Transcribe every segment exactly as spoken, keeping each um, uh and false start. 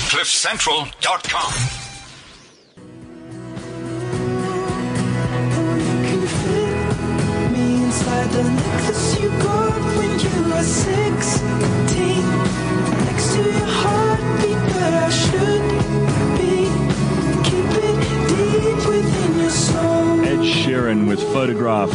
cliff central dot com. The necklace you got when you were sixteen, next to your heartbeat where I should be. Keep it deep within your soul. Ed Sheeran with Photograph.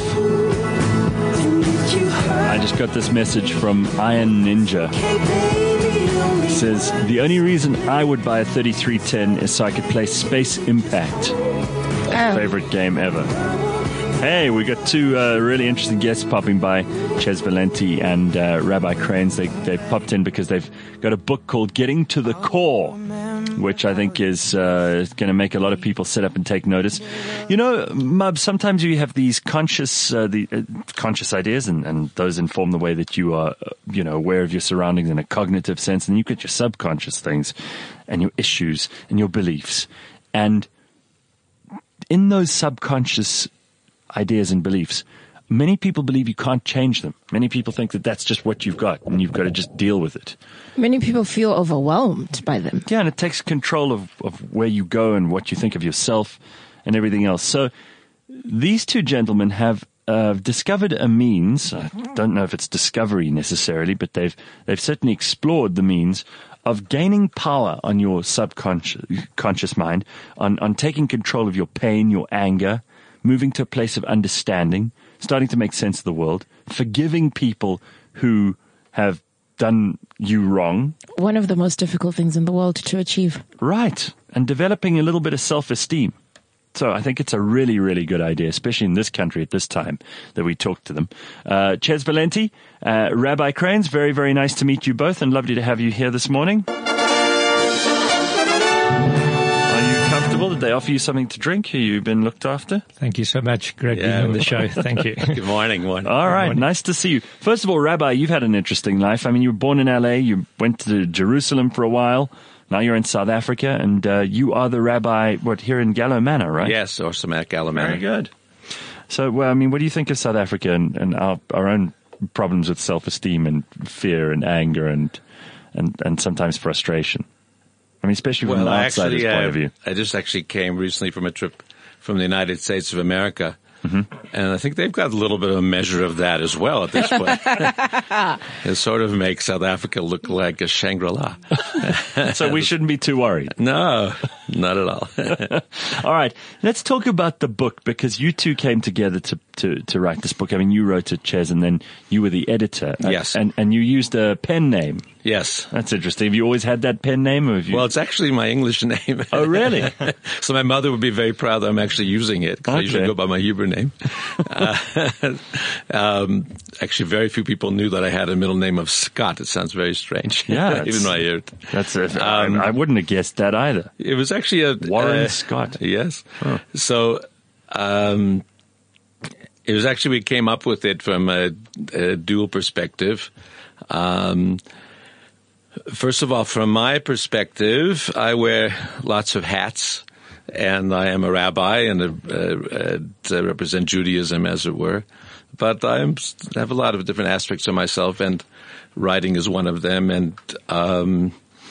I just got this message from Iron Ninja. It says, the only reason I would buy a thirty-three ten is so I could play Space Impact. Oh. Favorite game ever. Hey, we got two uh, really interesting guests popping by, Ches Valenti and uh, Rabbi Cranes. They they popped in because they've got a book called Getting to the Core, which I think is uh, going to make a lot of people sit up and take notice. You know, Mub, sometimes you have these conscious uh, the uh, conscious ideas, and, and those inform the way that you are, uh, you know, aware of your surroundings in a cognitive sense. And you get your subconscious things and your issues and your beliefs. And in those subconscious ideas and beliefs, many people believe you can't change them. Many people think that that's just what you've got and you've got to just deal with it. Many people feel overwhelmed by them. Yeah, and it takes control of, of where you go and what you think of yourself and everything else. So these two gentlemen have uh, discovered a means. I don't know if it's discovery necessarily, but they've they've certainly explored the means of gaining power on your subconscious conscious mind, on, on taking control of your pain, your anger, moving to a place of understanding, starting to make sense of the world, forgiving people who have done you wrong. One of the most difficult things in the world to achieve. Right. And developing a little bit of self-esteem. So I think it's a really, really good idea, especially in this country at this time, that we talk to them. Uh, Ches Valenti, uh, Rabbi Cranes, very, very nice to meet you both and lovely to have you here this morning. Did they offer you something to drink? Have you been looked after? Thank you so much, Greg, yeah. being on the show. Thank you. Good morning. morning. All right. Morning. Nice to see you. First of all, Rabbi, you've had an interesting life. I mean, you were born in L A. You went to Jerusalem for a while. Now you're in South Africa, and uh, you are the rabbi, what, here in Gallo Manor, right? Yes, or Samak Gallo Manor. Very good. So, well, I mean, what do you think of South Africa and, and our, our own problems with self-esteem and fear and anger and and, and sometimes frustration? I mean, especially from well, an outsider's actually, point uh, of view. I just actually came recently from a trip from the United States of America. Mm-hmm. And I think they've got a little bit of a measure of that as well at this point. It sort of makes South Africa look like a Shangri-La. So we shouldn't be too worried. No, not at all. All right. Let's talk about the book, because you two came together to, to, to write this book. I mean, you wrote it, Ches, and then you were the editor. Yes. And, and you used a pen name. Yes. That's interesting. Have you always had that pen name? Or have you... Well, it's actually my English name. Oh, really? So my mother would be very proud that I'm actually using it, because okay. I usually go by my Hebrew name. uh, um, actually, very few people knew that I had a middle name of Scott. It sounds very strange. Yeah. Even when I hear it. That's it. Um, I, I wouldn't have guessed that either. It was actually a... Warren uh, Scott. Yes. Oh. So... Um, it was actually, we came up with it from a, a dual perspective. Um, first of all, from my perspective, I wear lots of hats, and I am a rabbi and a, a, a represent Judaism, as it were. But I have a lot of different aspects of myself, and writing is one of them. And um,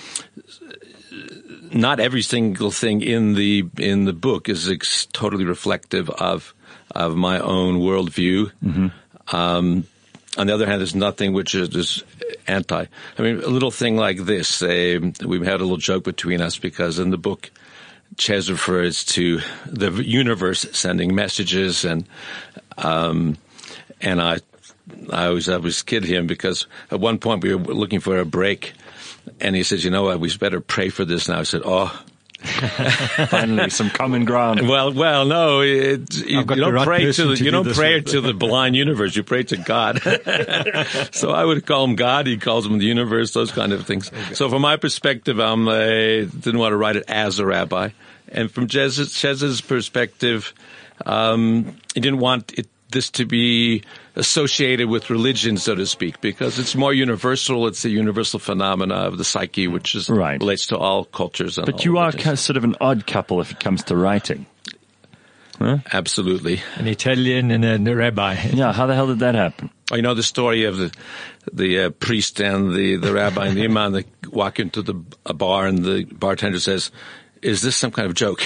not every single thing in the in the book is ex- totally reflective of of my own worldview. Mm-hmm. Um, on the other hand, there's nothing which is, is anti. I mean, a little thing like this, uh, we've had a little joke between us, because in the book, Ches refers to the universe sending messages, and um, and I I always I was kid him, because at one point we were looking for a break, and he says, you know what, we better pray for this now. I said, oh. Finally, some common ground. Well, well, no, it, you, you don't right pray to the, to you don't pray with. to the blind universe. You pray to God. So I would call him God. He calls him the universe. Those kind of things. Okay. So from my perspective, I'm I didn't want to write it as a rabbi, and from Ches's perspective, um, he didn't want it. This to be associated with religion, so to speak, because it's more universal. It's a universal phenomena of the psyche, which is right. relates to all cultures. And but all you are religions. sort of an odd couple if it comes to writing. Huh? Absolutely. An Italian and a, a rabbi. Yeah, how the hell did that happen? Oh, you know the story of the the uh, priest and the, the rabbi and the imam that walk into the a bar and the bartender says, "Is this some kind of joke?"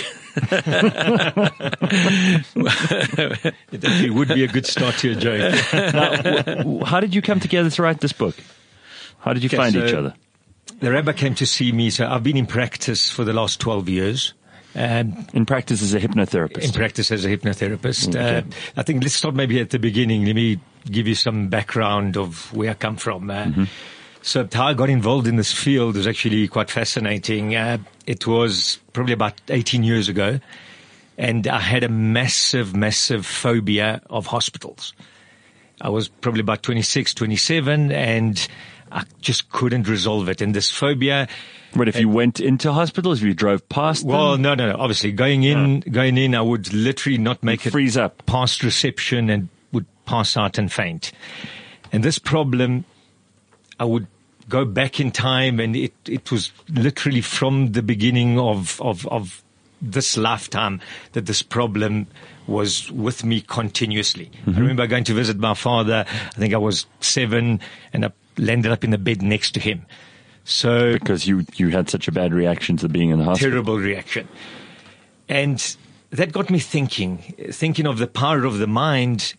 It actually would be a good start to a joke. Now, w- how did you come together to write this book? How did you Okay, find so each other? The rabbi came to see me, so I've been in practice for the last twelve years. Um, In practice as a hypnotherapist. in practice as a hypnotherapist. Okay. Uh, I think let's start maybe at the beginning. Let me give you some background of where I come from. Uh, Mm-hmm. So how I got involved in this field is actually quite fascinating. Uh, it was probably about eighteen years ago, and I had a massive, massive phobia of hospitals. I was probably about twenty-six, twenty-seven, and I just couldn't resolve it. And this phobia... But if you went into hospitals, if you drove past Well, them, no, no, no. Obviously, going in, going in, I would literally not make it freeze up. past reception and would pass out and faint. And this problem, I would go back in time, and it, it was literally from the beginning of, of, of this lifetime that this problem was with me continuously. Mm-hmm. I remember going to visit my father. I think I was seven, and I landed up in the bed next to him. So because you, you had such a bad reaction to being in the hospital. terrible reaction. And that got me thinking, thinking of the power of the mind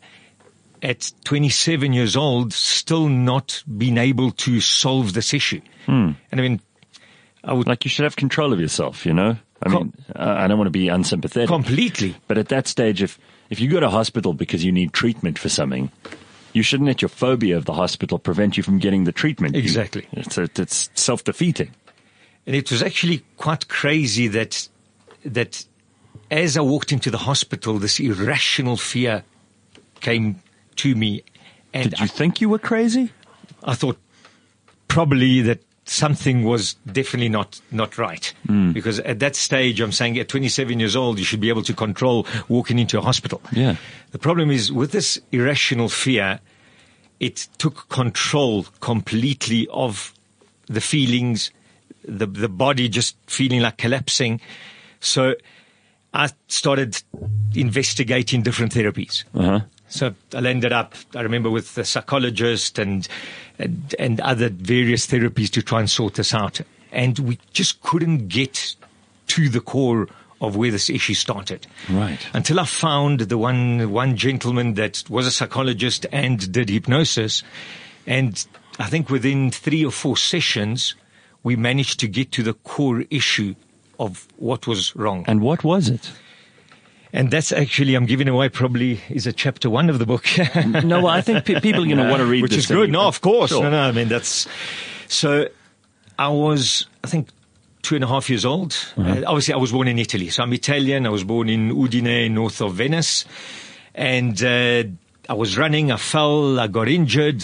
at twenty-seven years old, still not being able to solve this issue. Hmm. And I mean, I would Like you should have control of yourself, you know? I Com- mean, uh, I don't want to be unsympathetic. completely. But at that stage, if, if you go to hospital because you need treatment for something, you shouldn't let your phobia of the hospital prevent you from getting the treatment. You- Exactly. it's, a, it's self-defeating. And it was actually quite crazy that, that as I walked into the hospital, this irrational fear came to me. And Did you think you were crazy? I thought probably that something was definitely not, not right. Hmm. Because at that stage, I'm saying at twenty-seven years old, you should be able to control walking into a hospital. Yeah. The problem is with this irrational fear, it took control completely of the feelings, the, the body just feeling like collapsing. So I started investigating different therapies. Uh-huh. So I ended up, I remember, with a psychologist and, and and other various therapies to try and sort this out. And we just couldn't get to the core of where this issue started. Right. Until I found the one one gentleman that was a psychologist and did hypnosis. And I think within three or four sessions, we managed to get to the core issue of what was wrong. And what was it? And that's actually, I'm giving away probably is a chapter one of the book. No, well, I think pe- people are going to want to read Which this. is good. No, of course. Sure. No, no, I mean, that's, so I was, I think, two and a half years old. Uh, obviously, I was born in Italy. So I'm Italian. I was born in Udine, north of Venice. And uh, I was running. I fell. I got injured.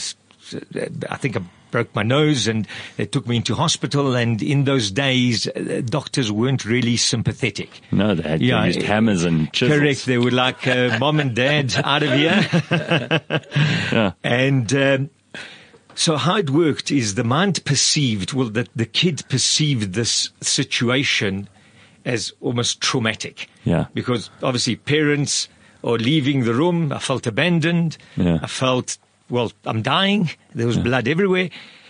I think I broke my nose, and they took me into hospital. And in those days, uh, doctors weren't really sympathetic. No, they had they Yeah, used uh, hammers and chisels. Correct. They were like, uh, mom and dad, out of here. Yeah. And um, so how it worked is the mind perceived, well, that the kid perceived this situation as almost traumatic. Yeah. Because obviously parents are leaving the room. I felt abandoned. Yeah. I felt, well, I'm dying. There was blood everywhere.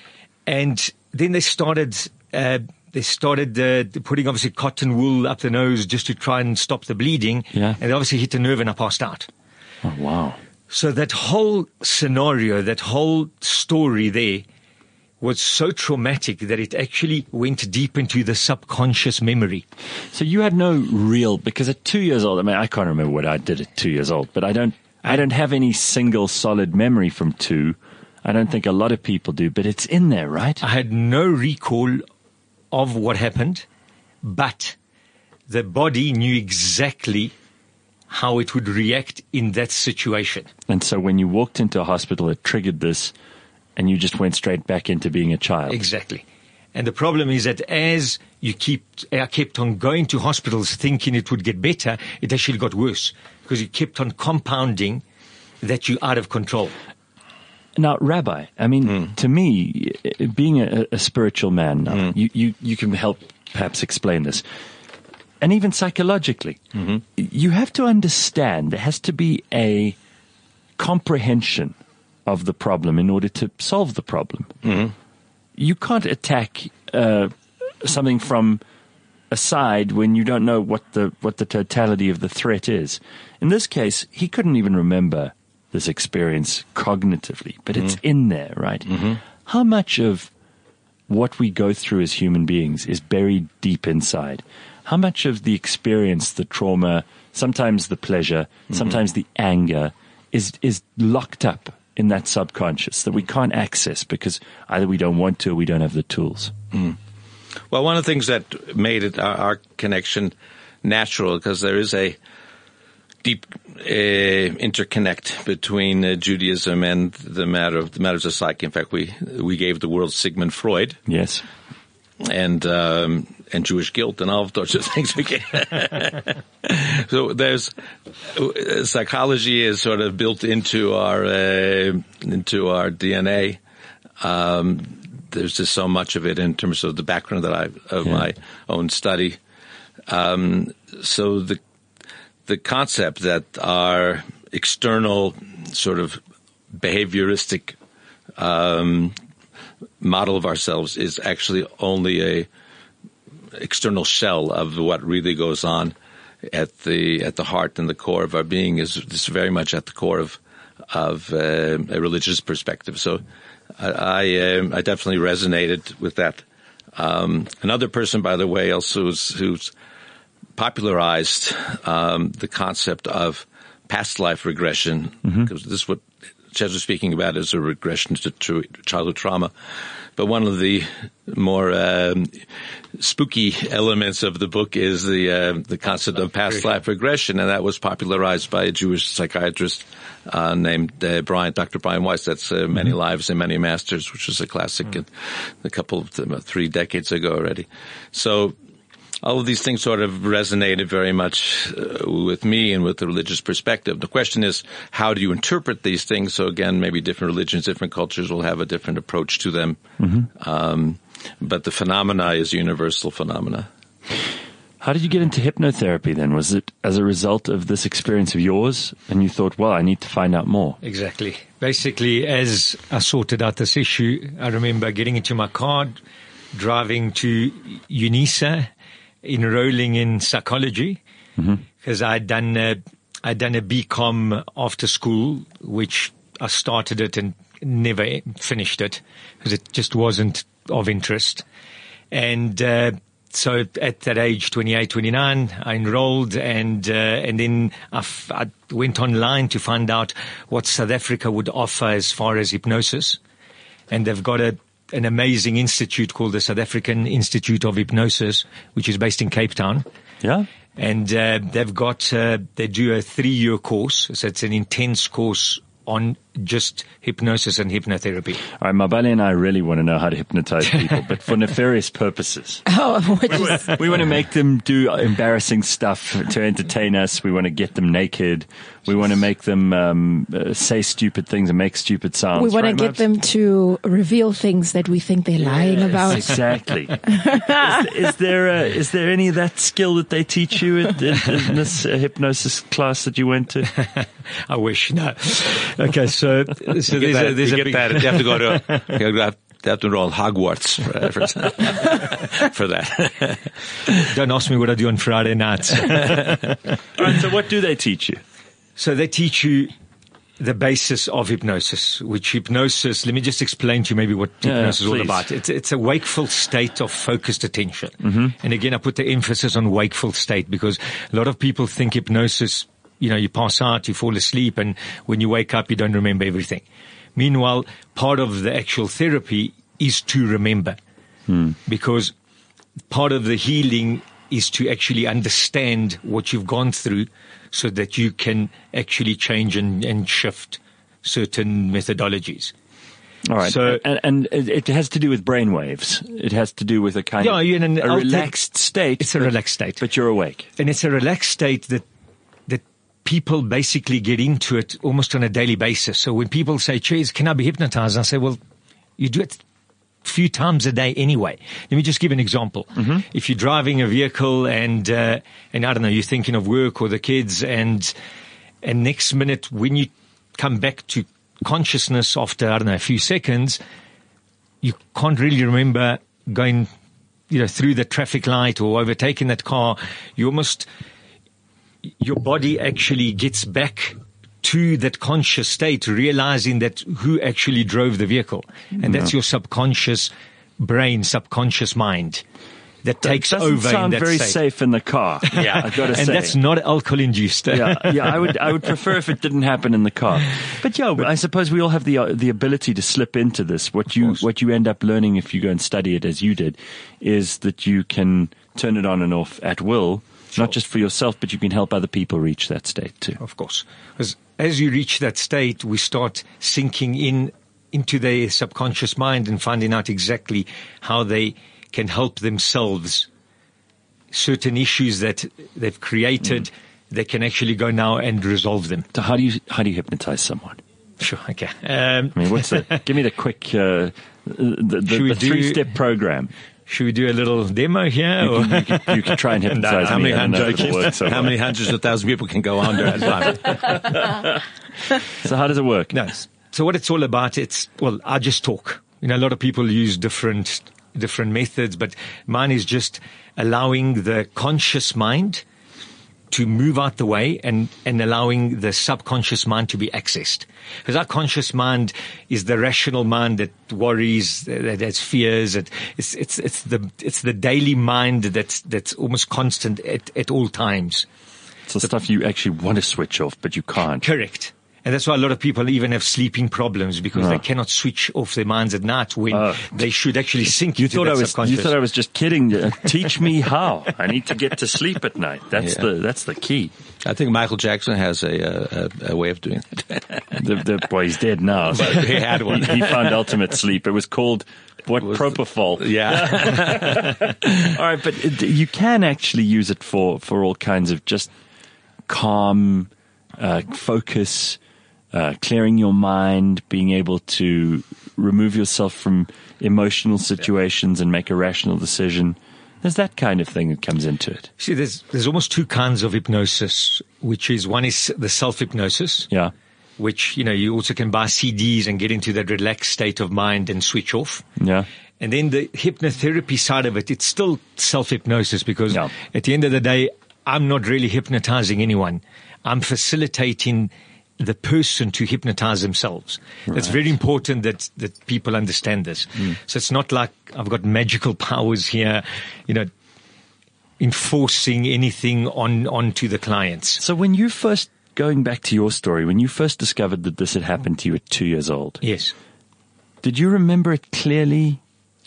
And then they started, uh, they started uh, putting obviously cotton wool up the nose just to try and stop the bleeding. Yeah. And they obviously hit a nerve and I passed out. Oh, wow. So that whole scenario, that whole story there was so traumatic that it actually went deep into the subconscious memory. So you had no real, because at two years old, I mean, I can't remember what I did at two years old, but I don't, I don't have any single solid memory from two. I don't think a lot of people do, but it's in there, right? I had no recall of what happened, but the body knew exactly how it would react in that situation. And so when you walked into a hospital, it triggered this, and you just went straight back into being a child. Exactly. And the problem is that as you keep, I kept on going to hospitals thinking it would get better, it actually got worse because you kept on compounding that you're out of control. Now, Rabbi, I mean, Mm. to me, being a, a spiritual man, now, Mm. you, you, you can help perhaps explain this. and even psychologically, Mm-hmm. you have to understand there has to be a comprehension of the problem in order to solve the problem. Mm-hmm. You can't attack uh, something from a side when you don't know what the what the totality of the threat is. In this case, he couldn't even remember this experience cognitively, but it's in there, right? How much of what we go through as human beings is buried deep inside? How much of the experience, the trauma, sometimes the pleasure, sometimes the anger is is locked up in that subconscious that we can't access because either we don't want to or we don't have the tools? Well, one of the things that made it our, our connection natural, because there is a deep uh, interconnect between uh, Judaism and the matter of the matters of psyche. In fact, we we gave the world Sigmund Freud, Yes. and um, and Jewish guilt and all of those things. So there's uh, psychology is sort of built into our uh, into our D N A. Um, there's just so much of it in terms of the background that I of Yeah. my own study. Um, so the the concept that our external sort of behavioristic um, model of ourselves is actually only a external shell of what really goes on at the at the heart and the core of our being is, is very much at the core of of uh, a religious perspective. So I I, um, I definitely resonated with that. Um, another person, by the way, also who's, who's popularized um, the concept of past life regression, because this is what Ches was speaking about is a regression to tr- childhood trauma. But one of the more um, spooky elements of the book is the uh, the concept of past life regression, and that was popularized by a Jewish psychiatrist uh, named uh, Brian, Doctor Brian Weiss. That's uh, Many Lives and Many Masters, which was a classic mm. a couple of th- three decades ago already. So all of these things sort of resonated very much uh, with me and with the religious perspective. The question is, how do you interpret these things? So again, maybe different religions, different cultures will have a different approach to them. Mm-hmm. Um, but the phenomena is a universal phenomena. How did you get into hypnotherapy then? Was it as a result of this experience of yours and you thought, well, I need to find out more? Exactly. Basically, as I sorted out this issue, I remember getting into my car, driving to UNISA, enrolling in psychology, because mm-hmm. I'd done a, I'd done a B Com after school, which I started it and never finished it because it just wasn't of interest. And uh, so at that age, twenty-eight, twenty-nine, I enrolled, and uh, and then I, f- I went online to find out what South Africa would offer as far as hypnosis, and they've got a an amazing institute called the South African Institute of Hypnosis, which is based in Cape Town. Yeah. And uh, they've got, uh, they do a three-year course. So it's an intense course on just hypnosis and hypnotherapy. All right, Mabale and I really want to know how to hypnotize people, but for nefarious purposes. Oh, which is, We want to make them do embarrassing stuff to entertain us. We want to get them naked. We want to make them um, uh, say stupid things and make stupid sounds. we want right, to get Mabs? them to reveal things that we think they're lying about. Exactly. is, is there uh, is there any of that skill that they teach you at, at, in this uh, hypnosis class that you went to? I wish, no. Okay, so, so there's You get a, that, there's you a get big... that. You have to go to, you have to, have to enroll in Hogwarts for, for, for that. Don't ask me what I do on Friday nights. All right, so what do they teach you? So they teach you the basis of hypnosis, which hypnosis, let me just explain to you maybe what Yeah, hypnosis is all please. about. It's, it's a wakeful state of focused attention. Mm-hmm. And again, I put the emphasis on wakeful state because a lot of people think hypnosis, you know, you pass out, you fall asleep, and when you wake up, you don't remember everything. Meanwhile, part of the actual therapy is to remember hmm. because part of the healing is to actually understand what you've gone through so that you can actually change and, and shift certain methodologies. All right. So- and, and it has to do with brain waves. It has to do with a kind Yeah, of you're in an a altered- relaxed state. It's a but- relaxed state. But you're awake. And it's a relaxed state that that people basically get into it almost on a daily basis. So when people say, Cheers, can I be hypnotized? I say, well, you do it few times a day anyway. Let me just give an example. Mm-hmm. If you're driving a vehicle and, uh, and I don't know, you're thinking of work or the kids, and, and next minute when you come back to consciousness after, I don't know, a few seconds, you can't really remember going, you know, through the traffic light or overtaking that car. You almost, your body actually gets back to that conscious state, realizing that who actually drove the vehicle. And that's your subconscious brain, subconscious mind that takes doesn't over sound in that very state. safe in the car. Yeah, I've got to and say. that's not alcohol induced. yeah, yeah. I would, I would prefer if it didn't happen in the car. But yeah, I suppose we all have the uh, the ability to slip into this. What you course. what you end up learning if you go and study it as you did, is that you can turn it on and off at will, not just for yourself, but you can help other people reach that state too. Of course, because as you reach that state, we start sinking in into their subconscious mind and finding out exactly how they can help themselves. Certain issues that they've created, mm. they can actually go now and resolve them. So how do you how do you hypnotize someone? Sure, okay. Um, I mean, what's the? Give me the quick uh, the, the, the three step program. Should we do a little demo here? You or? can, you, can, you can try and hypnotize How me. many, I don't know if hundreds, it'll work so how well. many hundreds of thousands of people can go on during that time? So how does it work? No. So what it's all about, it's, well, I just talk. You know, a lot of people use different, different methods, but mine is just allowing the conscious mind to move out the way and, and allowing the subconscious mind to be accessed. Because our conscious mind is the rational mind that worries, that has fears. That it's, it's, it's the, it's the daily mind that's, that's almost constant at, at all times. It's the stuff you actually want to switch off, but you can't. Correct. And that's why a lot of people even have sleeping problems, because Oh. they cannot switch off their minds at night when Oh. they should actually sink You into thought that I was. You subconscious. thought I was just kidding. Uh, Teach me how. I need to get to sleep at night. That's Yeah. the. That's the key. I think Michael Jackson has a, a, a way of doing it. The, the, boy, he's dead now. So He had one. He, he found ultimate sleep. It was called what? Was- Propofol. Yeah. All right, but it, you can actually use it for for all kinds of just calm, uh, focus. Uh, clearing your mind, being able to remove yourself from emotional situations and make a rational decision. There's that kind of thing that comes into it. See, there's there's almost two kinds of hypnosis, which is one is the self-hypnosis, Yeah. which, you know, you also can buy C Ds and get into that relaxed state of mind and switch off. Yeah. And then the hypnotherapy side of it, it's still self-hypnosis, because Yeah. at the end of the day, I'm not really hypnotizing anyone. I'm facilitating the person to hypnotize themselves. It's very important that, that people understand this. Mm. So it's not like I've got magical powers here, you know, enforcing anything on, onto the clients. So when you first, going back to your story, when you first discovered that this had happened to you at two years old, Yes. did you remember it clearly?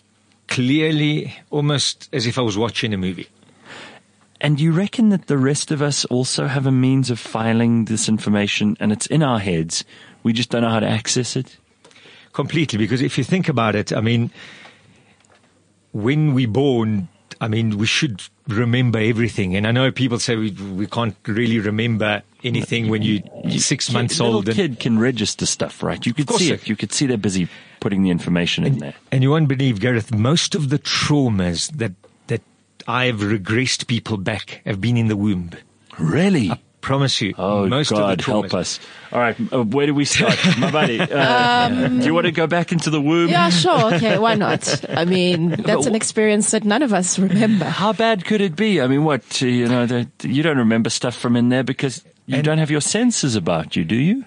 Clearly, almost as if I was watching a movie. And do you reckon that the rest of us also have a means of filing this information, and it's in our heads, we just don't know how to access it? Completely, because if you think about it, I mean, when we're born, I mean, we should remember everything. And I know people say we, we can't really remember anything when you, you're six months a little old. And, kid can register stuff, right? You could course see they it. You could see they're busy putting the information in there. and you won't believe, Gareth, most of the traumas that, that I've regressed people back have been in the womb. Really? Promise you. Oh, most God, of the help traumas. us. All right, uh, where do we start? My buddy, uh, do you want to go back into the womb? Yeah, sure. Okay, why not? I mean, that's an experience that none of us remember. How bad could it be? I mean, what, uh, you know, the, you don't remember stuff from in there because you And- don't have your senses about you, do you?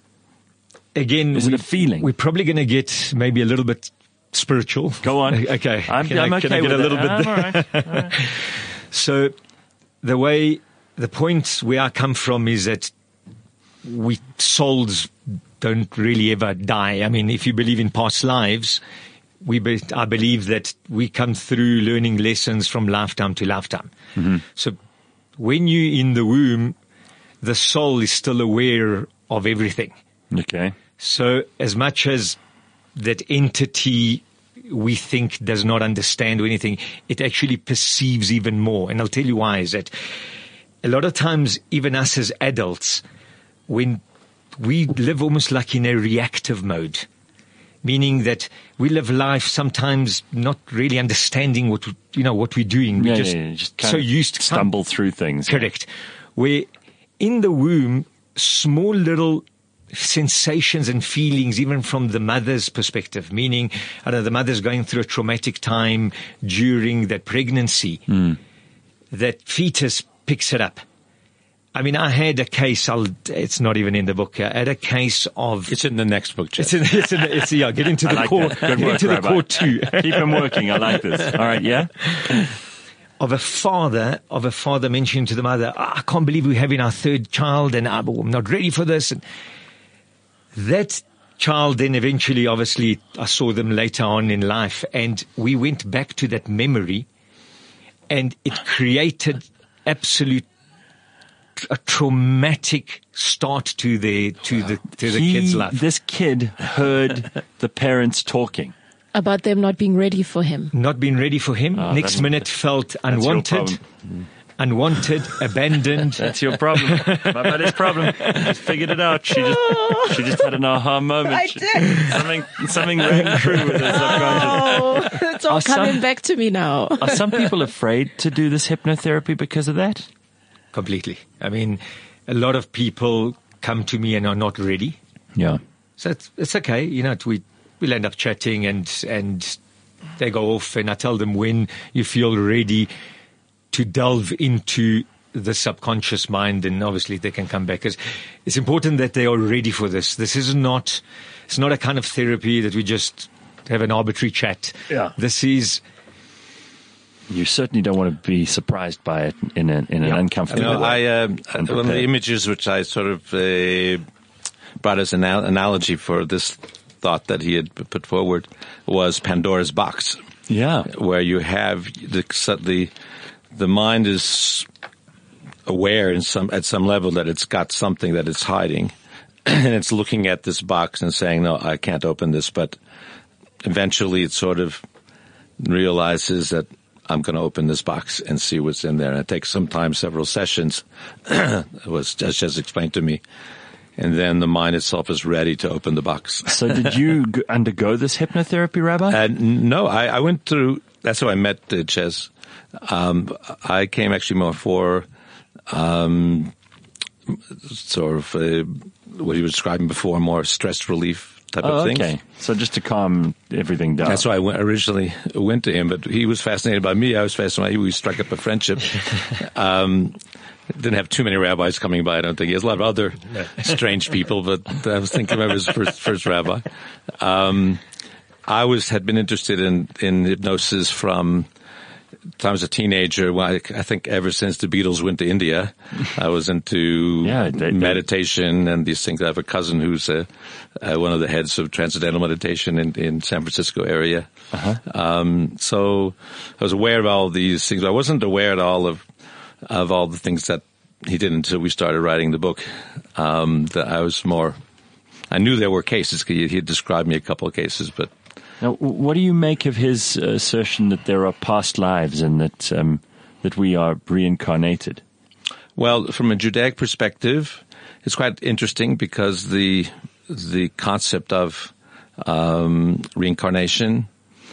Again, Is it we, a feeling? We're probably going to get maybe a little bit spiritual. Go on. Okay. I'm, Can I- I'm can okay I get with a little it. bit I'm all right. All right. So the way, the point where I come from is that we souls don't really ever die. I mean, if you believe in past lives, we be, I believe that we come through learning lessons from lifetime to lifetime. Mm-hmm. So when you're in the womb, the soul is still aware of everything. Okay. So as much as that entity we think does not understand or anything, it actually perceives even more. And I'll tell you why is that a lot of times, even us as adults, when we live almost like in a reactive mode, meaning that we live life sometimes not really understanding what, you know, what we're doing. We're Yeah, just, yeah, yeah, just kind so of used to stumble through things. Correct. Where in the womb, small little sensations and feelings, even from the mother's perspective, meaning, I don't know, the mother's going through a traumatic time during that pregnancy, Mm. that fetus picks it up. I mean, I had a case, I'll, it's not even in the book, I had a case of... It's in the next book, Jeff. It's, in, it's, in, it's yeah, get into the I like core, that. Good get work, into the Rabbi. core too. Keep him working. I like this. All right, yeah? Of a father, of a father mentioning to the mother, oh, I can't believe we're having our third child and I'm not ready for this. And that child then eventually, obviously, I saw them later on in life and we went back to that memory and it created absolute a traumatic start to the to the to the He- kid's life. This kid heard the parents talking. About them not being ready for him. Not being ready for him. Oh, Next that's- minute felt your unwanted, unwanted, abandoned. That's your problem. But his problem. She just figured it out. She just she just had an aha moment. I She- did. Something something rang true with her subconscious. Oh, it's all Are some- coming back to me now. Are some people afraid to do this hypnotherapy because of that? Completely. I mean, a lot of people come to me and are not ready. Yeah. So it's, it's okay. You know, we, we'll end up chatting and, and they go off and I tell them when you feel ready to delve into the subconscious mind and obviously they can come back. 'Cause it's important that they are ready for this. This is not, it's not a kind of therapy that we just have an arbitrary chat. Yeah. This is, You certainly don't want to be surprised by it in, a, in an Yeah. uncomfortable No, way. I, um, one of the Unprepared. images which I sort of uh, brought as an anal- analogy for this thought that he had p- put forward was Pandora's box, Yeah. where you have the the the mind is aware in some at some level that it's got something that it's hiding, and it's looking at this box and saying, "No, I can't open this." But eventually, it sort of realizes that I'm going to open this box and see what's in there. And it takes sometimes several sessions. It was just, just explained to me. And then the mind itself is ready to open the box. So did you g- undergo this hypnotherapy, Rabbi? And no, I, I went through, that's how I met uh, Ches. Um, I came actually more for, um, sort of, uh, what you were describing before, more stress relief type oh, of things. okay. So just to calm everything down. That's why I went, originally went to him, but he was fascinated by me. I was fascinated by him. We struck up a friendship. um, didn't have too many rabbis coming by, I don't think. He has a lot of other strange people, but I was thinking of his first, first rabbi. Um, I was, had been interested in, in hypnosis from time as a teenager. Well, I, I think ever since the Beatles went to India, I was into Yeah, they- they- meditation and these things. I have a cousin who's a, uh, one of the heads of Transcendental Meditation in, in San Francisco area. Uh-huh. Um, so I was aware of all these things. I wasn't aware at all of of all the things that he did until we started writing the book. Um, that I was more, I knew there were cases. He, he had described me a couple of cases, but Now, w- what do you make of his uh, assertion that there are past lives and that um, that we are reincarnated? well, from a Judaic perspective, it's quite interesting because the the concept of um, reincarnation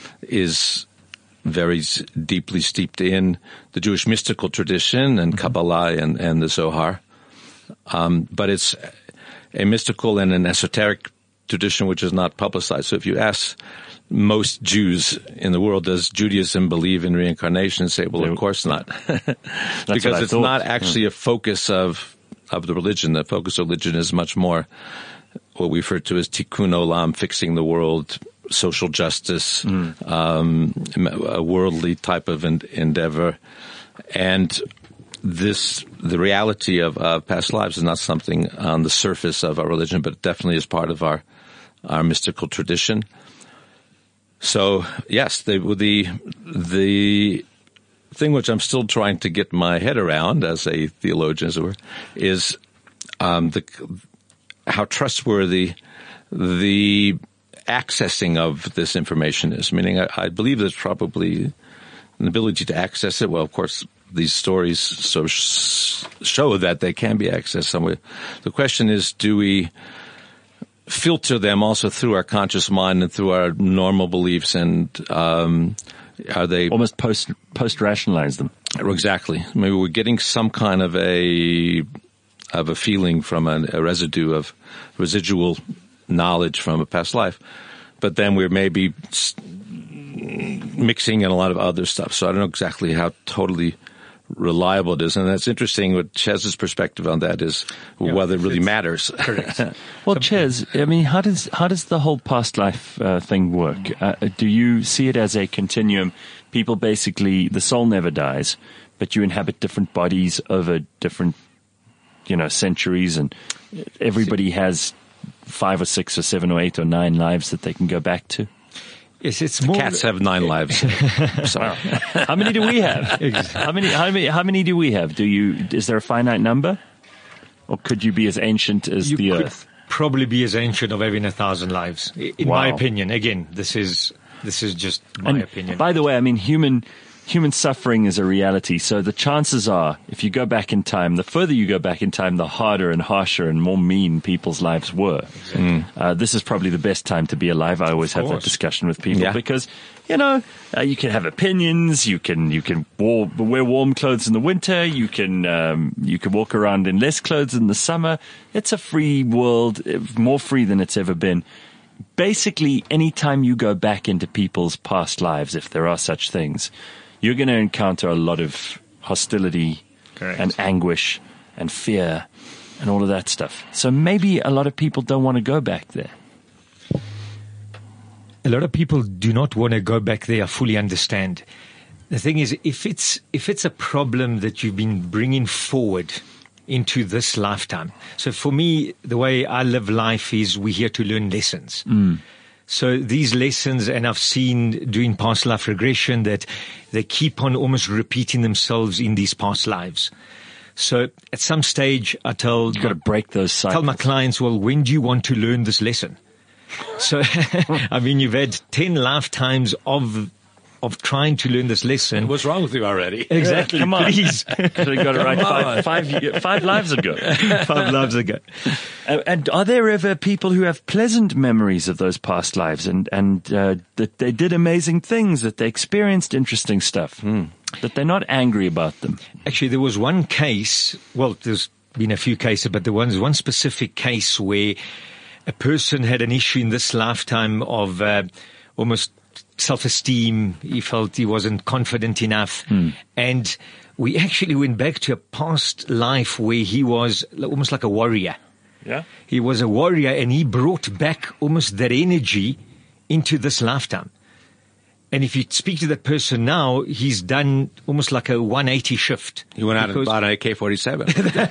is very s- deeply steeped in the Jewish mystical tradition and Kabbalah and, and the Zohar. Um, but it's a mystical and an esoteric tradition which is not publicized. So if you ask most Jews in the world, does Judaism believe in reincarnation? Say, well, They- of course not. what Because I it's thought. not actually a focus of, of the religion. The focus of religion is much more what we refer to as tikkun olam, fixing the world, social justice, um, a worldly type of en- endeavor. And this, the reality of uh, past lives is not something on the surface of our religion, but it definitely is part of our, our mystical tradition. So yes, the, the, the thing which I'm still trying to get my head around as a theologian, as it were, is, um, the, how trustworthy the accessing of this information is. Meaning, I, I believe there's probably an ability to access it. Well, of course, these stories so sh- show that they can be accessed somewhere. The question is, do we filter them also through our conscious mind and through our normal beliefs, and um, are they Almost post post rationalize them. exactly? Maybe we're getting some kind of a of a feeling from a, a residue of residual knowledge from a past life, but then we're maybe s- mixing in a lot of other stuff. So I don't know exactly how totally reliable it is, and that's interesting. What Chez's perspective on that is Yeah, whether it really it's- matters. Correct. Well, Chez, I mean, how does how does the whole past life uh, thing work? Uh, do you see it as a continuum? People basically, the soul never dies, but you inhabit different bodies over different, you know, centuries, and everybody has five or six or seven or eight or nine lives that they can go back to. Yes, it's more. Cats have nine lives. Sorry. How many do we have? How many? How many? How many do we have? Do you? Is there a finite number, or could you be as ancient as You the could Earth? probably be as ancient of having a thousand lives, i- in Wow. my opinion. Again, this is this is just my And opinion. by the way, I mean human human suffering is a reality. So the chances are, if you go back in time, the further you go back in time, the harder and harsher and more mean people's lives were. Uh, this is probably the best time to be alive. I always have that course. discussion with people Yeah. because, you know, uh, you can have opinions. You can you can war, wear warm clothes in the winter. You can um, you can walk around in less clothes in the summer. It's a free world, eh, more free than it's ever been. Basically, anytime you go back into people's past lives, if there are such things, you're going to encounter a lot of hostility Correct. and anguish and fear and all of that stuff. So maybe a lot of people don't want to go back there. A lot of people do not want to go back there. I fully understand. The thing is, if it's if it's a problem that you've been bringing forward into this lifetime. So for me, the way I live life is we're here to learn lessons. So these lessons, and I've seen doing past life regression that they keep on almost repeating themselves in these past lives. So at some stage, I tell You've got to break those cycles. tell my clients, well, when do you want to learn this lesson? So, I mean, you've had ten lifetimes of of trying to learn this lesson. What's wrong with you already? Exactly. Come on. Please. Could have got it right five, five, ye- five lives ago. Five lives ago. Uh, and are there ever people who have pleasant memories of those past lives and, and uh, that they did amazing things, that they experienced interesting stuff, that they're not angry about them? Actually, there was one case, well, there's been a few cases, but there was one specific case where a person had an issue in this lifetime of uh, almost self-esteem. He felt he wasn't confident enough. And we actually went back to a past life where he was almost like a warrior. Yeah. He was a warrior, and he brought back almost that energy into this lifetime. And if you speak to that person now, he's done almost like a one eighty shift. He went out and Because- bought an A K forty-seven.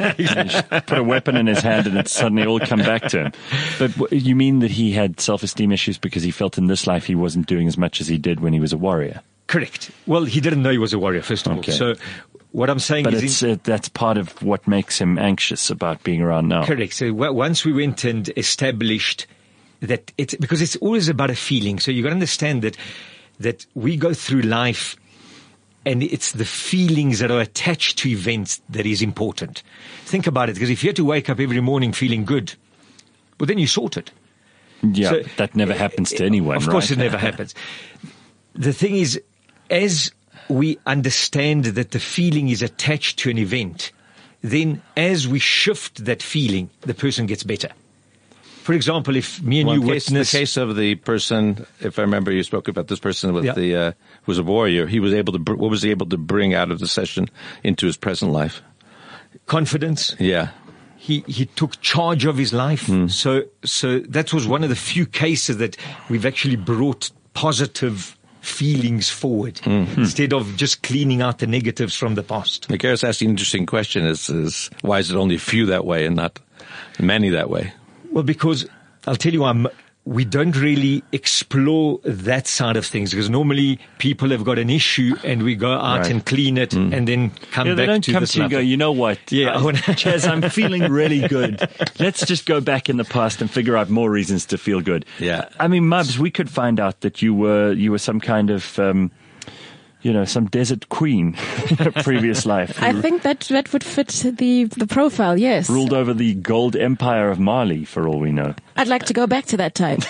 Put a weapon in his hand and it's suddenly all come back to him. But w- you mean that he had self-esteem issues because he felt in this life he wasn't doing as much as he did when he was a warrior? Correct. Well, he didn't know he was a warrior, first of Okay. all. So what I'm saying But is... it's, in- uh, that's part of what makes him anxious about being around now. Correct. So w- once we went and established that it's... Because it's always about a feeling. So you've got to understand that that we go through life and it's the feelings that are attached to events that is important. Think about it, because if you had to wake up every morning feeling good, well, then you're sorted. Yeah, So- that never happens to anyone, Of course, right? it never happens. The thing is, as we understand that the feeling is attached to an event, then as we shift that feeling, the person gets better. For example, if me and Well, you in case, in the witness... case of the person, if I remember, you spoke about this person with Yeah. the uh, who was a warrior. He was able to. Br- what was he able to bring out of the session into his present life? confidence, Yeah, he, he took charge of his life. So, so that was one of the few cases that we've actually brought positive feelings forward instead of just cleaning out the negatives from the past. I guess that's the interesting question: is, is why is it only a few that way and not many that way? Well, because I'll tell you, I'm, we don't really explore that side of things, because normally people have got an issue and we go out Right. and clean it and then come Yeah, they back don't to come this to you and go, level. you know what? Yeah, I uh, wanna- Chaz, I'm feeling really good. Let's just go back in the past and figure out more reasons to feel good. Yeah. I mean, Mubs, we could find out that you were you were some kind of um, you know, some desert queen in a previous life. I think that that would fit the the profile. Yes, Ruled over the gold empire of Mali, for all we know. I'd like to go back to that time.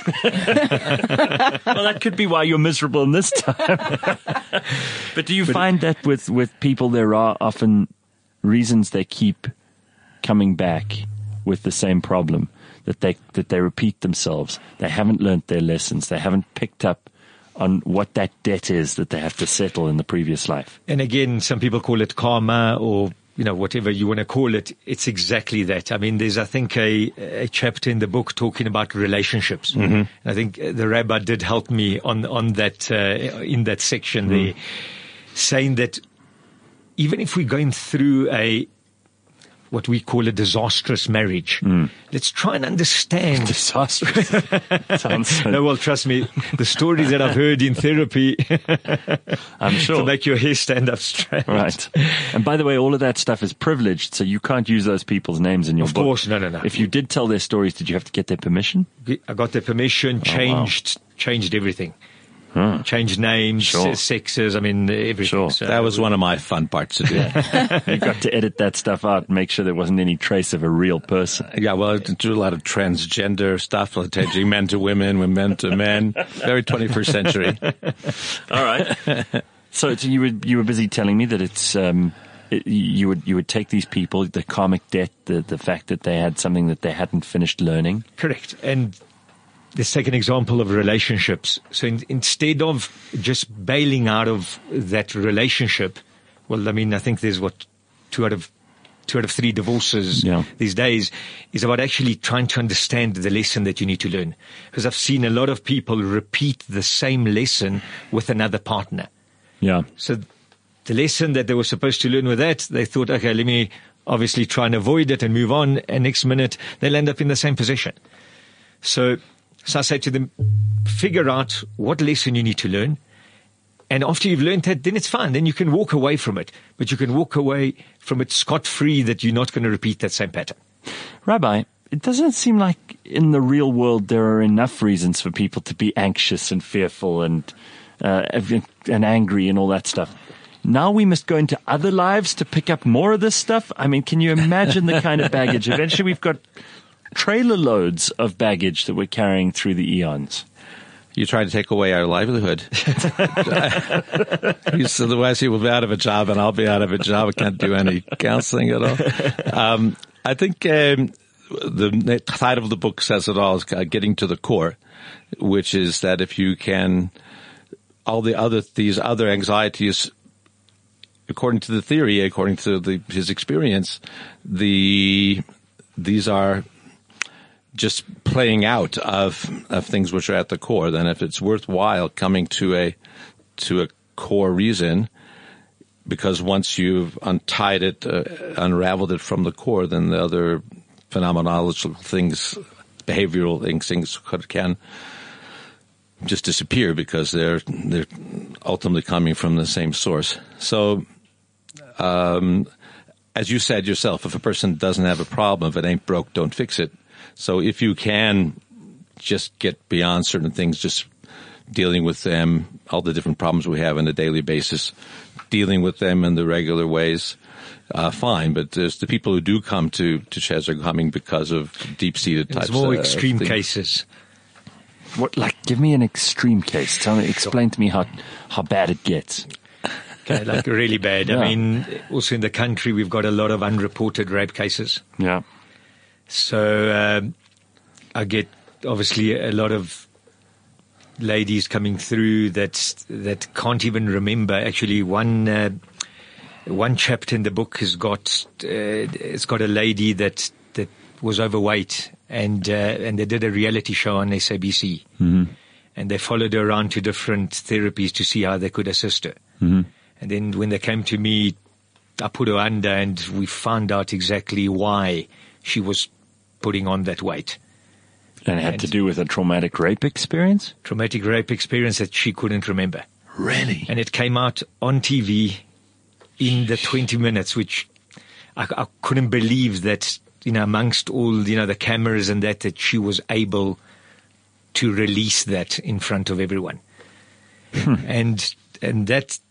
Well, that could be why you're miserable in this time. But do you find that with, with people there are often reasons they keep coming back with the same problem, that they that they repeat themselves? They haven't learnt their lessons. They haven't picked up on what that debt is that they have to settle in the previous life. And again, some people call it karma, or you know, whatever you want to call it. It's exactly that. I mean, there's, I think, a, a chapter in the book talking about relationships. Mm-hmm. And I think the rabbi did help me on on that uh, in that section mm. there, saying that even if we're going through a what we call a disastrous marriage, mm. let's try and understand. Disastrous. Sounds so. No, well, trust me, the stories that I've heard in therapy, I'm sure, to make your hair stand up straight. Right. And by the way, all of that stuff is privileged, so you can't use those people's names in your of book. Of course, no, no, no. If you did tell their stories, did you have to get their permission? I got their permission, changed, oh, wow. changed everything. Huh. Changed names, sure. sexes, I mean, everything. Sure. So that was one of my fun parts to do. You got to edit that stuff out and make sure there wasn't any trace of a real person. Yeah, well, I do a lot of transgender stuff, like changing men to women, women to men. Very twenty-first century. All right. So, so you were you were busy telling me that it's um, it, you would you would take these people, the karmic debt, the the fact that they had something that they hadn't finished learning. Correct. And let's take an example of relationships. So in, instead of just bailing out of that relationship, well, I mean, I think there's what two out of two out of three divorces yeah. these days is about actually trying to understand the lesson that you need to learn. Because I've seen a lot of people repeat the same lesson with another partner. Yeah. So the lesson that they were supposed to learn with that, they thought, okay, let me obviously try and avoid it and move on. And next minute they'll end up in the same position. So So I say to them, figure out what lesson you need to learn. And after you've learned that, then it's fine. Then you can walk away from it. But you can walk away from it scot-free, that you're not going to repeat that same pattern. Rabbi, it doesn't seem like in the real world there are enough reasons for people to be anxious and fearful and uh, and angry and all that stuff. Now we must go into other lives to pick up more of this stuff? I mean, can you imagine the kind of baggage? Eventually we've got trailer loads of baggage that we're carrying through the eons. You try to take away our livelihood. You said otherwise he will be out of a job and I'll be out of a job. I can't do any counseling at all. Um, I think um, the title of the book says it all, is Getting to the Core, which is that if you can, all the other, these other anxieties, according to the theory, according to the, his experience, the these are just playing out of of things which are at the core. Then if it's worthwhile coming to a to a core reason, because once you've untied it, uh, unraveled it from the core, then the other phenomenological things, behavioral things, things can just disappear because they're they're ultimately coming from the same source. So, um, as you said yourself, if a person doesn't have a problem, if it ain't broke, don't fix it. So if you can just get beyond certain things, just dealing with them, all the different problems we have on a daily basis, dealing with them in the regular ways, uh, fine. But there's the people who do come to, to Chez are coming because of deep-seated types of There's more uh, extreme things. cases. What, like, give me an extreme case. Tell me, explain to me how, how bad it gets. Okay, like really bad. Yeah. I mean, also in the country, we've got a lot of unreported rape cases. Yeah. So um, I get obviously a lot of ladies coming through that that can't even remember. Actually, one uh, one chapter in the book has got uh, it's got a lady that that was overweight, and uh, and they did a reality show on S A B C, mm-hmm. and they followed her around to different therapies to see how they could assist her. Mm-hmm. And then when they came to me, I put her under, and we found out exactly why she was putting on that weight. And it had and to do with a traumatic rape experience? Traumatic rape experience that she couldn't remember. Really? And it came out on T V in the twenty minutes, which I, I couldn't believe that, you know, amongst all, you know, the cameras and that, that she was able to release that in front of everyone. and, and that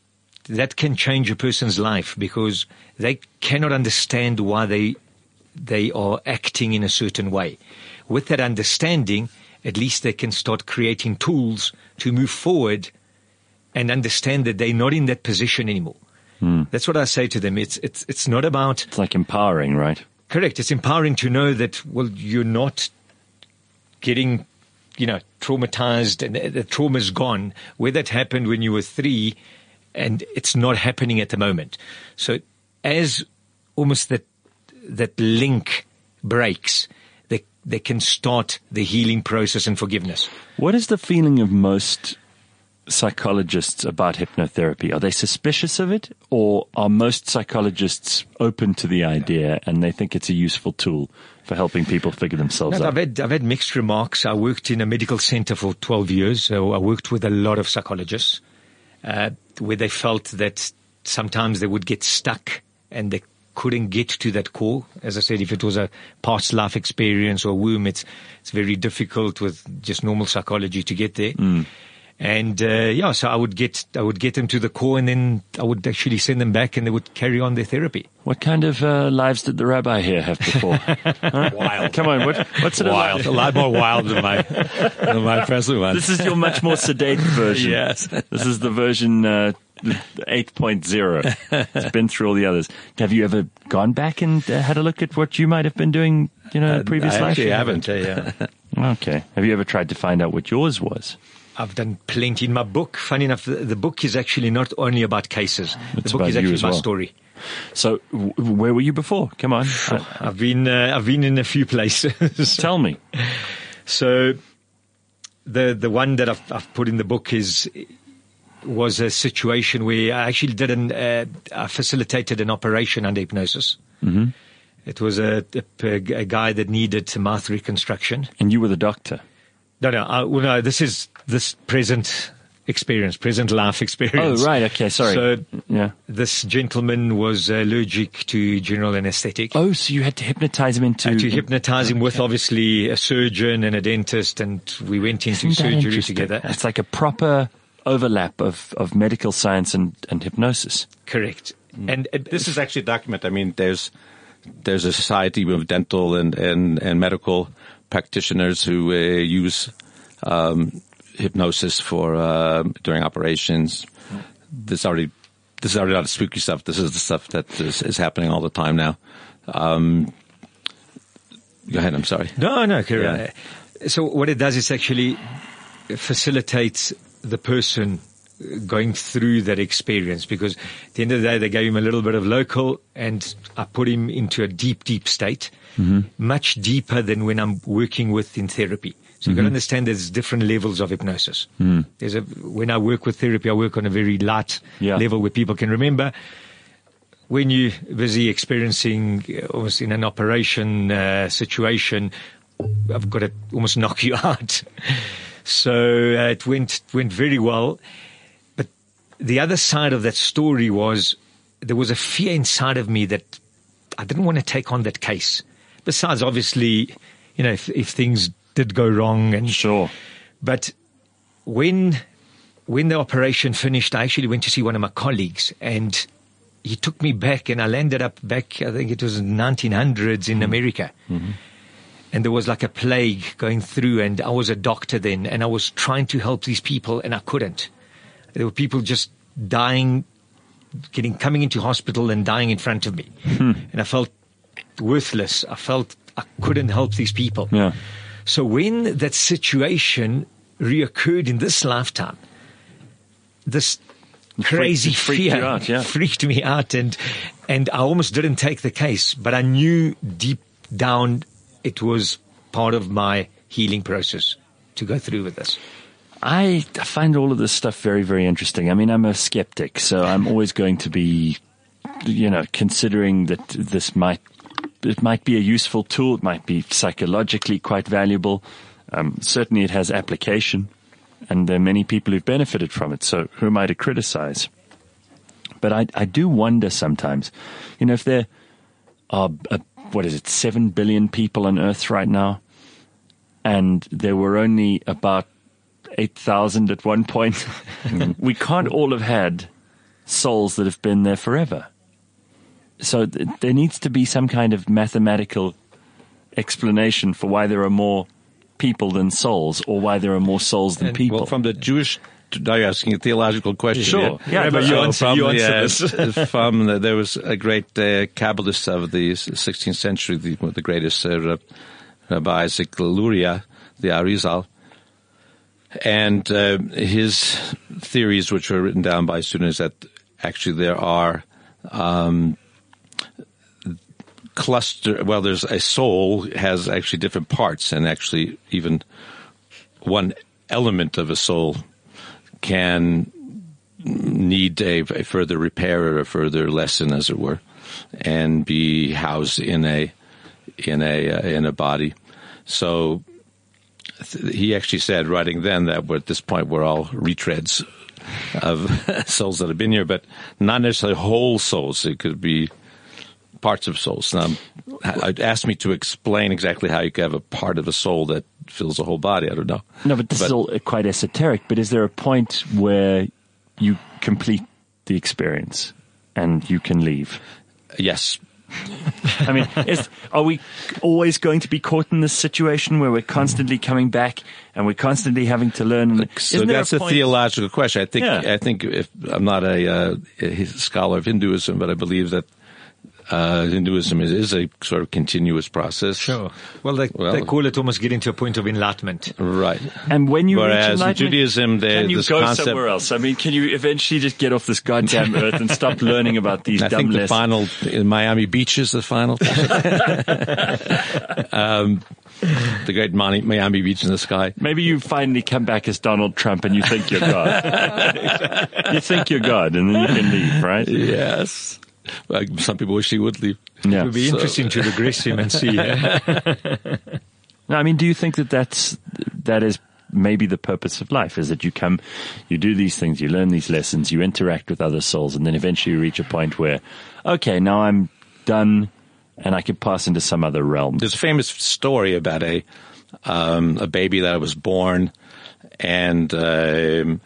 that can change a person's life because they cannot understand why they they are acting in a certain way. With that understanding, at least they can start creating tools to move forward and understand that they're not in that position anymore. Mm. That's what I say to them. It's it's it's not about... It's like empowering, right? Correct. It's empowering to know that, well, you're not getting, you know, traumatized and the trauma's gone. Where that happened when you were three, and it's not happening at the moment. So as almost that that link breaks, they they can start the healing process and forgiveness. What is the feeling of most psychologists about hypnotherapy? Are they suspicious of it, or are most psychologists open to the idea and they think it's a useful tool for helping people figure themselves No, out? I've had, I've had mixed remarks. I worked in a medical center for twelve years, so I worked with a lot of psychologists uh, where they felt that sometimes they would get stuck and they couldn't get to that core. As I said, if it was a past life experience or womb, it's it's very difficult with just normal psychology to get there. Mm. And, uh, yeah, so I would get, I would get them to the core and then I would actually send them back and they would carry on their therapy. What kind of uh, lives did the rabbi here have before? Huh? Wild. Come on, what, what's it Wild. A lot more wild than my, than my present one. This is your much more sedate version. Yes. This is the version uh, eight point oh. It's been through all the others. Have you ever gone back and uh, had a look at what you might have been doing, you know, in a previous I life? actually haven't. Uh, yeah. Okay. Have you ever tried to find out what yours was? I've done plenty in my book. Funny enough, the, the book is actually not only about cases. It's the book about is you actually as my well. story. So, w- where were you before? Come on. Uh, I've been, uh, I've been in a few places. tell me. So, the the one that I've, I've put in the book is was a situation where I actually did an, uh, I facilitated an operation under hypnosis. Mm-hmm. It was a, a, a guy that needed mouth reconstruction. And you were the doctor. No, no, I, well, no. This is this present experience, present life experience. Oh, right. Okay. Sorry. So, yeah. this gentleman was allergic to general anesthetic. Oh, so you had to hypnotize him into... I had to hypnotize him with obviously a surgeon and a dentist, and we went into Isn't that surgery interesting? together. It's like a proper overlap of, of medical science and, and hypnosis. Correct. And uh, This is actually documented. I mean, there's there's a society of dental and, and, and medical practitioners who uh, use um, hypnosis for uh, during operations. This already this is already not spooky stuff. This is the stuff that is, is happening all the time now. Um, go ahead. I'm sorry. no, no, correct. Yeah. So what it does is actually facilitates the person going through that experience, because at the end of the day, they gave him a little bit of local and I put him into a deep, deep state, mm-hmm. much deeper than when I'm working with in therapy. So you've got to understand there's different levels of hypnosis. Mm. There's a, when I work with therapy, I work on a very light Yeah. level where people can remember. When you're busy experiencing uh, almost in an operation uh, situation, I've got to almost knock you out. So uh, it went went very well. But the other side of that story was there was a fear inside of me that I didn't want to take on that case. Besides, obviously, you know, if, if things did go wrong, and Sure. but when when the operation finished, I actually went to see one of my colleagues, and he took me back, and I landed up back. I think it was nineteen hundreds in America. Mm-hmm. And there was like a plague going through, and I was a doctor then, and I was trying to help these people, and I couldn't. There were people just dying, getting coming into hospital and dying in front of me, Hmm. and I felt worthless. I felt I couldn't help these people. Yeah. So when that situation reoccurred in this lifetime, this crazy freaked- it freaked fear you out, yeah. freaked me out, and and I almost didn't take the case, but I knew deep down it was part of my healing process to go through with this. I find all of this stuff very, very interesting. I mean, I'm a skeptic, so I'm always going to be, you know, considering that this might, it might be a useful tool. It might be psychologically quite valuable. Um, certainly it has application, and there are many people who've benefited from it. So who am I to criticize? But I, I do wonder sometimes, you know, if there are, a, what is it, seven billion people on Earth right now, and there were only about eight thousand at one point. We can't all have had souls that have been there forever. So th- there needs to be some kind of mathematical explanation for why there are more people than souls, or why there are more souls than And, people. Well, from the Jewish, now you're asking a theological question. Sure. Yeah, Yeah, but you So answer- from, you answer yeah, this. from the, there was a great uh, Kabbalist of the sixteenth century, the, one of the greatest, uh, Rabbi Isaac Luria, the Arizal, and uh, his theories, which were written down by students, that actually there are um, cluster. Well, there's a soul has actually different parts, and actually even one element of a soul can need a, a further repair or a further lesson, as it were, and be housed in a in a uh, in a body. So th- he actually said, writing then, that we're, at this point we're all retreads of souls that have been here, but not necessarily whole souls. It could be parts of souls. Now, I'd ask me to explain exactly how you could have a part of a soul that fills a whole body. I don't know. No, but this is all quite esoteric. But is there a point where you complete the experience and you can leave? Yes. I mean, is, are we always going to be caught in this situation where we're constantly coming back and we're constantly having to learn? So Isn't there that's a, point- theological question. I think. Yeah. I think if I'm not a, uh, a scholar of Hinduism, but I believe that uh, Hinduism is, is a sort of continuous process. Sure. Well, they, Well- they call it almost getting to a point of enlightenment. Right. And when you reach Whereas in enlightenment, Judaism, there- can you this go concept- somewhere else? I mean, can you eventually just get off this goddamn earth and stop learning about these I dumb think the lessons? final in Miami Beach is the final. um, the great Miami, Miami Beach in the sky. Maybe you finally come back as Donald Trump and you think you're God. You think you're God, and then you can leave, right? Yes. Well, some people wish he would leave. Yeah. It would be So- interesting to regress him and see. eh? No, I mean, do you think that that's, that is maybe the purpose of life, is that you come, you do these things, you learn these lessons, you interact with other souls, and then eventually you reach a point where, okay, now I'm done and I can pass into some other realm. There's a famous story about a um, a baby that was born and um,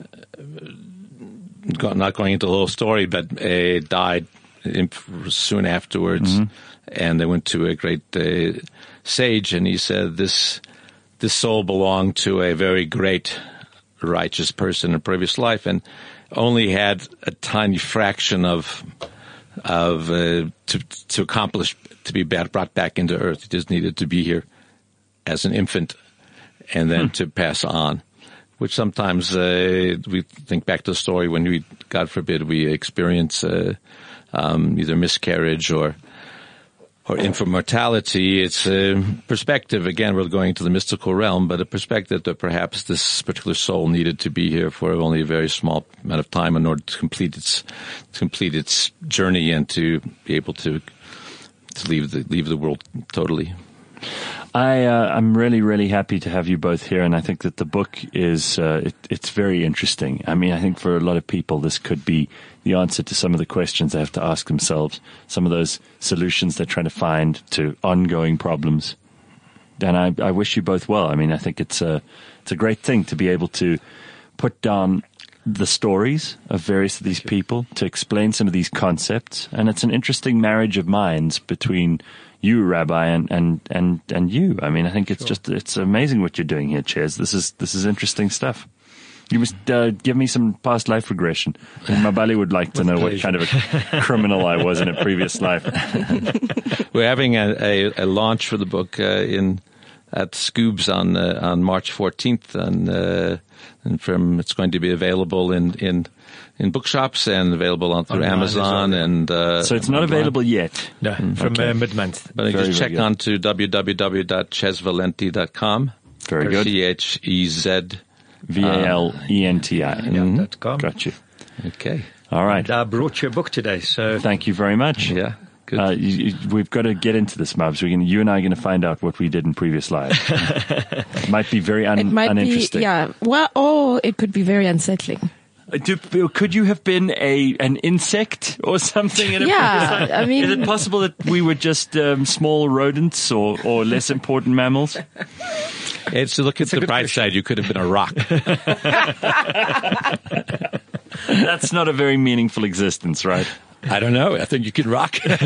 go- not going into the whole story, but uh, died in, soon afterwards. And they went to a great uh, sage, and he said, "This this soul belonged to a very great righteous person in a previous life, and only had a tiny fraction of." of uh, to to accomplish to be brought back into earth. He just needed to be here as an infant and then to pass on, which sometimes uh, we think back to the story when we, God forbid, we experience uh, um, either miscarriage or or infant mortality. It's a perspective. Again, we're going to the mystical realm, but a perspective that perhaps this particular soul needed to be here for only a very small amount of time in order to complete its to complete its journey and to be able to to leave the leave the world totally. I, uh, I'm really, really happy to have you both here, and I think that the book is, uh, it, it's very interesting. I mean, I think for a lot of people, this could be the answer to some of the questions they have to ask themselves, some of those solutions they're trying to find to ongoing problems. And I, I wish you both well. I mean, I think it's a, it's a great thing to be able to put down the stories of various of these people, to explain some of these concepts, and it's an interesting marriage of minds between you, Rabbi, and, and, and, and you. I mean, I think it's Sure. just, it's amazing what you're doing here, Ches. This is, this is interesting stuff. You must uh, give me some past life regression. And Mabali would like to With know what pleasure. kind of a criminal I was in a previous life. We're having a, a, a launch for the book uh, in at Scoobs on uh, on March fourteenth, and uh, and from it's going to be available in in, in bookshops and available on through Online as Amazon well. and uh, So it's not online. available yet. No, from Okay. uh, mid-month. But you Very, just very check good. on to w w w dot ches valenti dot com. Very good. C H E Z. V A L E N T I. Yeah, dot com. Got you. Okay. All right. And I brought you a book today, so Thank you very much. Yeah. Good. Uh, you, you- we've got to get into this, Mubs. We're gonna, you and I are going to find out what we did in previous lives. It might be very un, It might be, uninteresting. yeah. Well, or it could be very unsettling. Uh, Do, could you have been a an insect or something? In a Yeah, previous life? I mean- is it possible that we were just um, small rodents or, or less important mammals? It's to look at the good bright question. side. You could have been a rock. That's not a very meaningful existence, right? I don't know. I think you can rock. All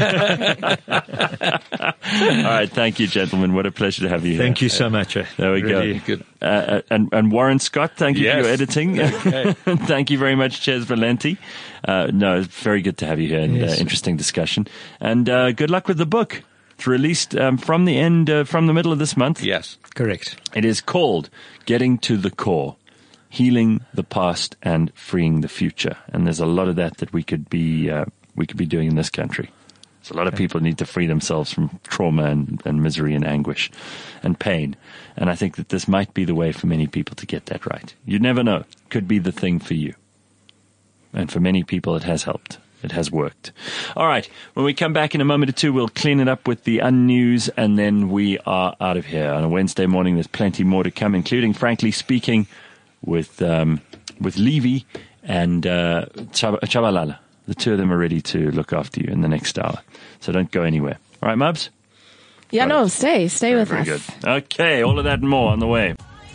right. Thank you, gentlemen. What a pleasure to have you here. Thank you so much. eh? There we Really go. good. Uh, and, and Warren Scott, thank you Yes. for your editing. Okay. Thank you very much, Ches Valenti. Uh, no, it's very good to have you here and Yes. uh, interesting discussion. And uh, good luck with the book. It's released um, from the end, uh, from the middle of this month. Yes. Correct. It is called Getting to the Core, Healing the Past and Freeing the Future. And there's a lot of that that we could be uh, we could be doing in this country. So a lot of people need to free themselves from trauma and, and misery and anguish and pain. And I think that this might be the way for many people to get that right. You never know. Could be the thing for you. And for many people, it has helped. It has worked. All right. When we come back in a moment or two, we'll clean it up with the unnews, and then we are out of here. On a Wednesday morning, there's plenty more to come, including, frankly speaking, with um, with Levy and uh, Chab- Chabalala. The two of them are ready to look after you in the next hour. So don't go anywhere. All right, Mubs? Yeah, Right. no, stay, stay with Very us. good. Okay, all of that and more on the way.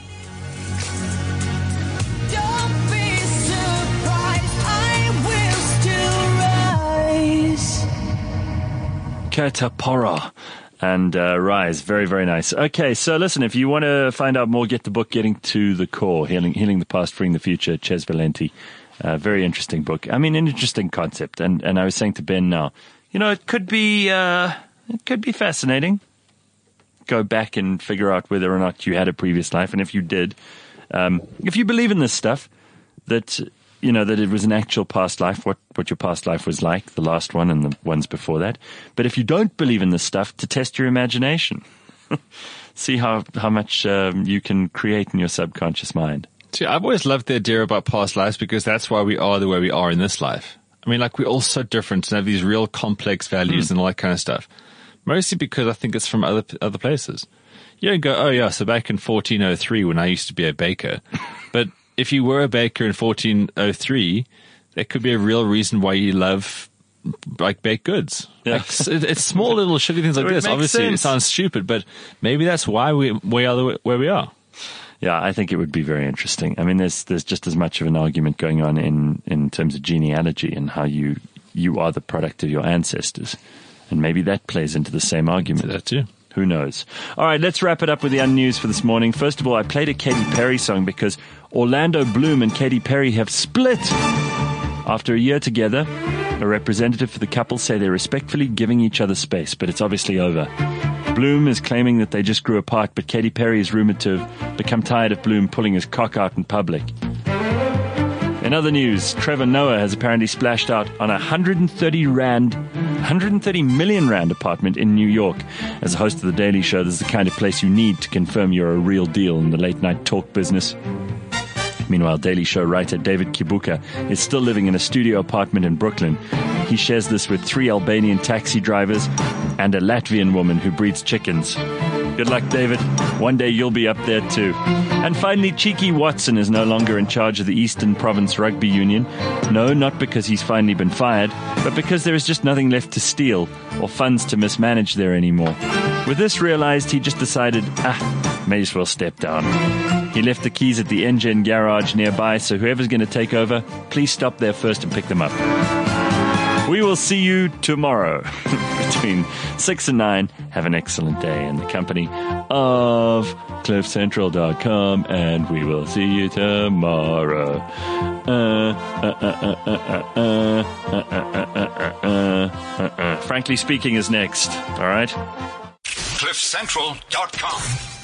Don't be surprised, I will still rise. Katapora and uh, Rise. Very, very nice. Okay, so listen, if you want to find out more, get the book Getting to the Core, Healing, Healing the Past, Freeing the Future, Ches Valenti. Uh, very interesting book. I mean, an interesting concept. And, and I was saying to Ben now, you know, it could be, uh, it could be fascinating. Go back and figure out whether or not you had a previous life. And if you did, um, if you believe in this stuff, that, you know, that it was an actual past life, what, what your past life was like, the last one and the ones before that. But if you don't believe in this stuff, to test your imagination. See how, how much um, you can create in your subconscious mind. See, I've always loved the idea about past lives because that's why we are the way we are in this life. I mean, like, we're all so different and have these real complex values mm. and all that kind of stuff. Mostly because I think it's from other other places. You don't go, oh yeah, so back in fourteen oh three when I used to be a baker. But if you were a baker in fourteen oh three, there could be a real reason why you love, like, baked goods. Yeah. Like, it, it's small little shitty things like It this. makes Obviously, sense. it sounds stupid, but maybe that's why we, we are the way, where we are. Yeah, I think it would be very interesting. I mean, there's there's just as much of an argument going on in, in terms of genealogy and how you you are the product of your ancestors. And maybe that plays into the same argument. That too. Who knows? All right, let's wrap it up with the unnews for this morning. First of all, I played a Katy Perry song because Orlando Bloom and Katy Perry have split. After a year together, a representative for the couple say they're respectfully giving each other space, but it's obviously over. Bloom is claiming that they just grew apart, but Katy Perry is rumored to have become tired of Bloom pulling his cock out in public. In other news, Trevor Noah has apparently splashed out on a one hundred thirty rand, one hundred thirty million rand apartment in New York. As a host of The Daily Show, this is the kind of place you need to confirm you're a real deal in the late night talk business. Meanwhile, Daily Show writer David Kibuka is still living in a studio apartment in Brooklyn. He shares this with three Albanian taxi drivers and a Latvian woman who breeds chickens. Good luck, David. One day you'll be up there too. And finally, Cheeky Watson is no longer in charge of the Eastern Province Rugby Union. No, not because he's finally been fired, but because there is just nothing left to steal or funds to mismanage there anymore. With this realized, he just decided, ah, may as well step down. He left the keys at the engine garage nearby, so whoever's going to take over, please stop there first and pick them up. We will see you tomorrow between six and nine. Have an excellent day in the company of cliff central dot com, and we will see you tomorrow. Uh, uh, uh, uh, uh, uh, uh, uh, uh, uh, uh, uh, uh. Frankly Speaking is next. All right? cliff central dot com